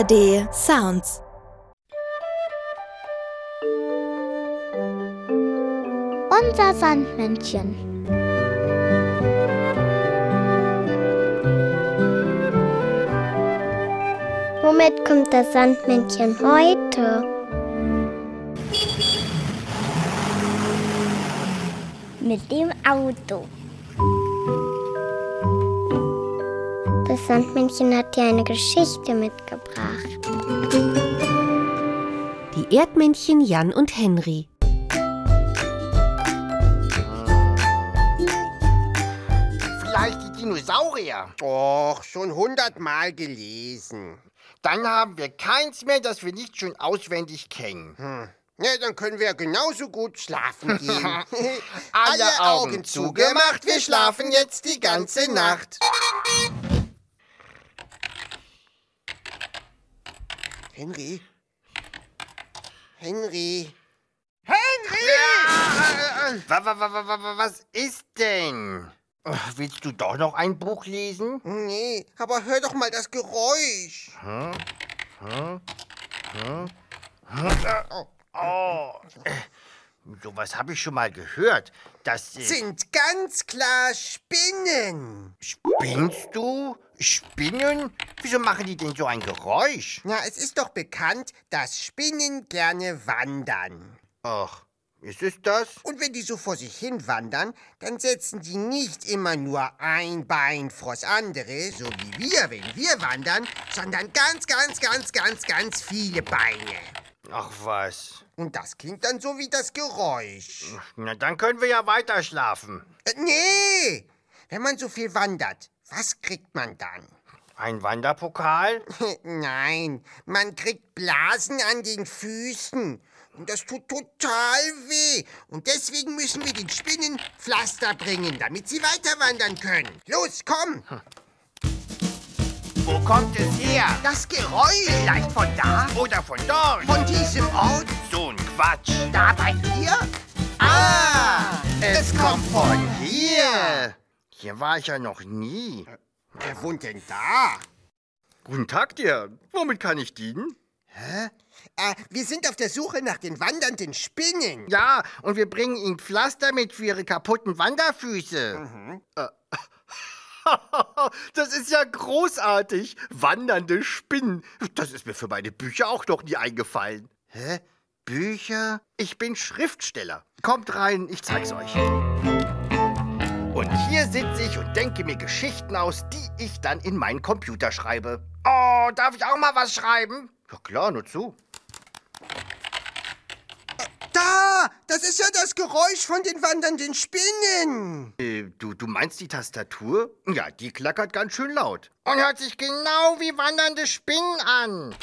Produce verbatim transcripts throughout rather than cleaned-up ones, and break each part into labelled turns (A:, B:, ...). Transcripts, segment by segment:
A: A R D Sounds.
B: Unser Sandmännchen. Womit kommt das Sandmännchen heute? Mit dem Auto. Das Sandmännchen hat dir eine Geschichte mitgebracht.
C: Die Erdmännchen Jan und Henry.
D: Vielleicht die Dinosaurier.
E: Och, schon hundertmal gelesen.
D: Dann haben wir keins mehr, das wir nicht schon auswendig kennen.
E: Hm. Ja, dann können wir genauso gut schlafen gehen.
D: Alle, Alle Augen zugemacht, wir schlafen jetzt die ganze Nacht.
E: Henry? Henry?
D: Henry! Ja, wa, wa, wa, wa, was ist denn? Willst du doch noch ein Buch lesen?
E: Nee, aber hör doch mal das Geräusch.
D: Hm? Hm? Hm? Hm? Oh. Oh. Sowas habe ich schon mal gehört. Das äh
E: sind ganz klar Spinnen.
D: Spinnst du? Spinnen? Wieso machen die denn so ein Geräusch?
E: Na, es ist doch bekannt, dass Spinnen gerne wandern.
D: Ach, ist es das?
E: Und wenn die so vor sich hin wandern, dann setzen die nicht immer nur ein Bein vors andere, so wie wir, wenn wir wandern, sondern ganz, ganz, ganz, ganz, ganz viele Beine.
D: Ach was.
E: Und das klingt dann so wie das Geräusch.
D: Na, dann können wir ja weiter schlafen.
E: Äh, nee! Wenn man so viel wandert, was kriegt man dann?
D: Ein Wanderpokal?
E: Nein, man kriegt Blasen an den Füßen. Und das tut total weh. Und deswegen müssen wir den Spinnen Pflaster bringen, damit sie weiter wandern können. Los, komm!
D: Hm. Wo kommt es her?
E: Das Geräusch.
D: Vielleicht von da oder von dort.
E: Von diesem Ort.
D: So ein Quatsch.
E: Da bei hier?
D: Ah, es, es kommt von hier. Hier war ich ja noch nie.
E: Wer wohnt denn da?
F: Guten Tag dir. Womit kann ich dienen?
E: Hä? Äh, wir sind auf der Suche nach den wandernden Spinnen.
D: Ja, und wir bringen ihnen Pflaster mit für ihre kaputten Wanderfüße.
E: Mhm.
F: Äh. Das ist ja großartig. Wandernde Spinnen. Das ist mir für meine Bücher auch noch nie eingefallen.
D: Hä? Bücher?
F: Ich bin Schriftsteller. Kommt rein, ich zeig's euch.
D: Und hier sitze ich und denke mir Geschichten aus, die ich dann in meinen Computer schreibe. Oh, darf ich auch mal was schreiben?
F: Ja klar, nur zu.
E: Da! Das ist ja das Geräusch von den wandernden Spinnen.
F: Äh, du, du meinst die Tastatur? Ja, die klackert ganz schön laut.
D: Und hört sich genau wie wandernde Spinnen an.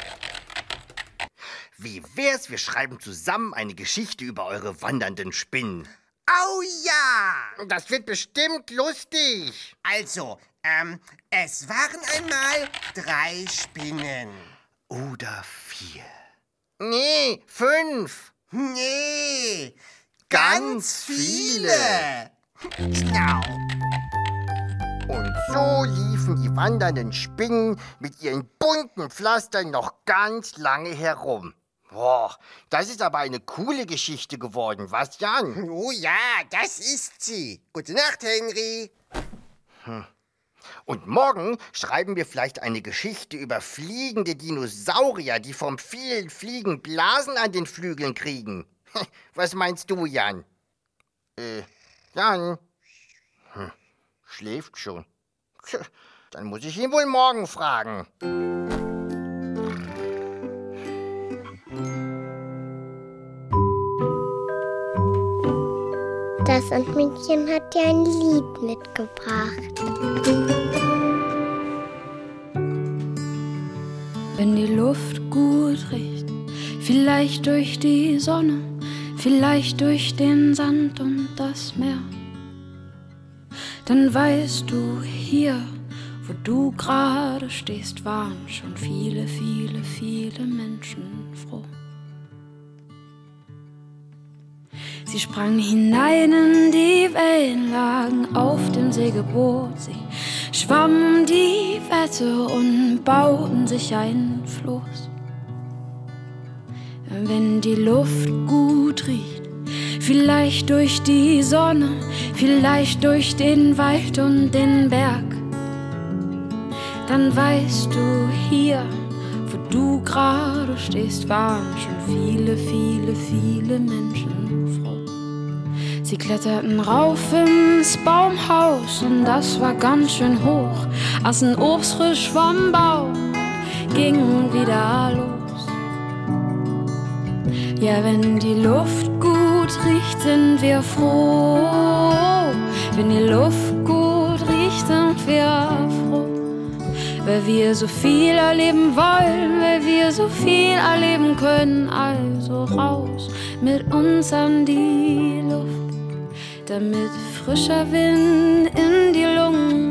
F: Wie wär's, wir schreiben zusammen eine Geschichte über eure wandernden Spinnen?
E: Oh ja!
D: Das wird bestimmt lustig.
E: Also, ähm, es waren einmal drei Spinnen.
F: Oder vier.
D: Nee, fünf.
E: Nee,
D: ganz,
E: ganz
D: viele.
E: viele. Genau.
D: Und so liefen die wandernden Spinnen mit ihren bunten Pflastern noch ganz lange herum. Boah, das ist aber eine coole Geschichte geworden, was, Jan?
E: Oh ja, das ist sie. Gute Nacht, Henry.
D: Hm. Und morgen schreiben wir vielleicht eine Geschichte über fliegende Dinosaurier, die vom vielen Fliegen Blasen an den Flügeln kriegen. Was meinst du, Jan? Äh, Jan? Hm, schläft schon. Tja, dann muss ich ihn wohl morgen fragen.
B: Das Sandmännchen hat dir ein Lied mitgebracht.
G: Wenn die Luft gut riecht, vielleicht durch die Sonne, vielleicht durch den Sand und das Meer, dann weißt du, hier, wo du gerade stehst, waren schon viele, viele, viele Menschen froh. Sie sprang hinein in die Wellenlagen auf dem Segelboot. Sie schwamm um die Welt Städte und bauten sich ein Floß. Wenn die Luft gut riecht, vielleicht durch die Sonne, vielleicht durch den Wald und den Berg, dann weißt du, hier, wo du gerade stehst, waren schon viele, viele, viele Menschen froh. Sie kletterten rauf ins Baumhaus und das war ganz schön hoch, aßen Obst frisch vom Baum, gingen wieder los. Ja, wenn die Luft gut riecht, sind wir froh. Wenn die Luft gut riecht, sind wir froh. Weil wir so viel erleben wollen, weil wir so viel erleben können. Also raus mit uns an die Luft, damit frischer Wind in die Lungen